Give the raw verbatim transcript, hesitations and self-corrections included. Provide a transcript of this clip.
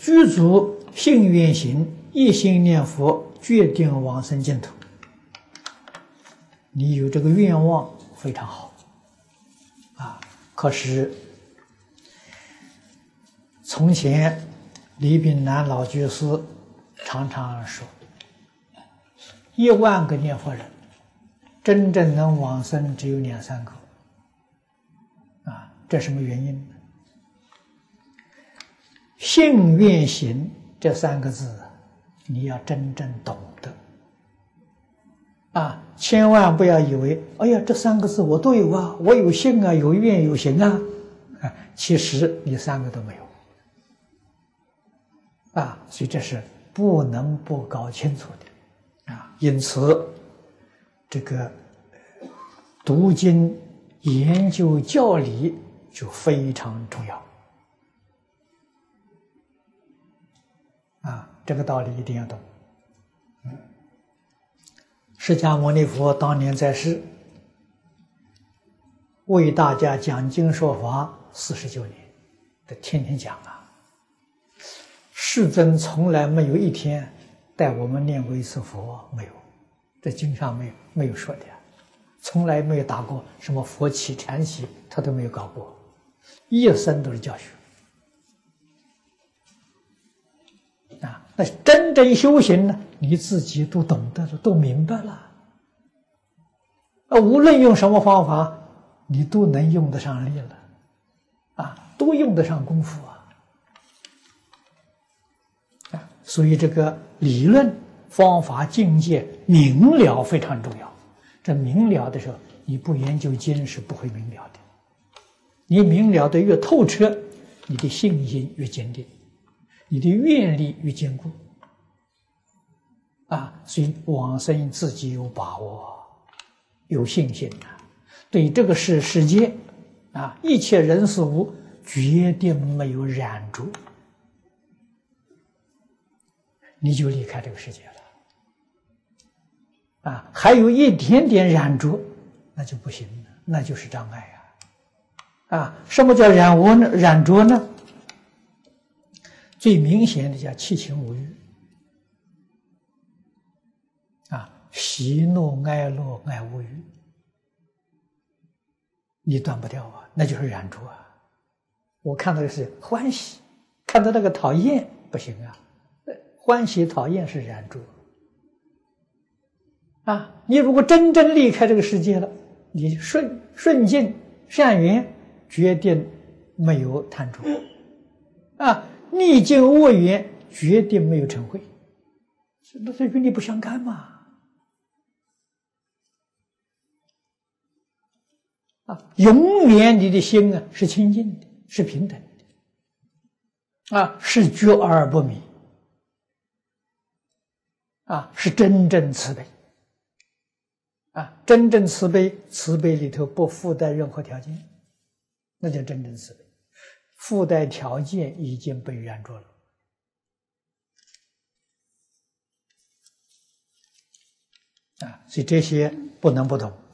具足信愿行，一心念佛，决定往生净土。你有这个愿望非常好啊！可是从前李炳南老居士常常说，一万个念佛人，真正能往生只有两三个啊！这什么原因呢？信愿行这三个字，你要真正懂得啊！千万不要以为，哎呀，这三个字我都有啊，我有信啊，有愿有行啊，啊，其实你三个都没有啊！所以这是不能不搞清楚的啊！因此，这个读经研究教理就非常重要啊！这个道理一定要懂。释迦牟尼佛当年在世，为大家讲经说法四十九年，他天天讲啊。世尊从来没有一天带我们念过一次佛，没有，在经上没有没有说的，从来没有打过什么佛起禅席，他都没有搞过，一生都是教学。啊，那真正修行呢，你自己都懂得了，都明白了。啊，无论用什么方法，你都能用得上力了，啊，都用得上功夫啊。啊，所以这个理论、方法、境界明了非常重要。这明了的时候，你不研究经是不会明了的。你明了的越透彻，你的信心越坚定。你的愿力越坚固啊，所以往生自己有把握，有信心啊。对这个世世界啊，一切人事物决定没有染着，你就离开这个世界了啊。还有一点点染着，那就不行了，那就是障碍啊啊！什么叫染污呢？染着呢？最明显的叫七情五欲啊，喜怒哀乐爱恶欲，你断不掉啊，那就是染着啊。我看到的是欢喜，看到那个讨厌不行啊，欢喜讨厌是染着啊。你如果真正离开这个世界了，你顺顺境善缘决定没有贪着啊。逆境恶缘决定没有成慧，那这与你不相干嘛？啊，永远你的心啊是清净的，是平等的，啊，是觉而不迷，啊，是真正慈悲，啊，真正慈悲，慈悲里头不附带任何条件，那叫真正慈悲。附带条件已经被染着了啊，所以这些不能不懂。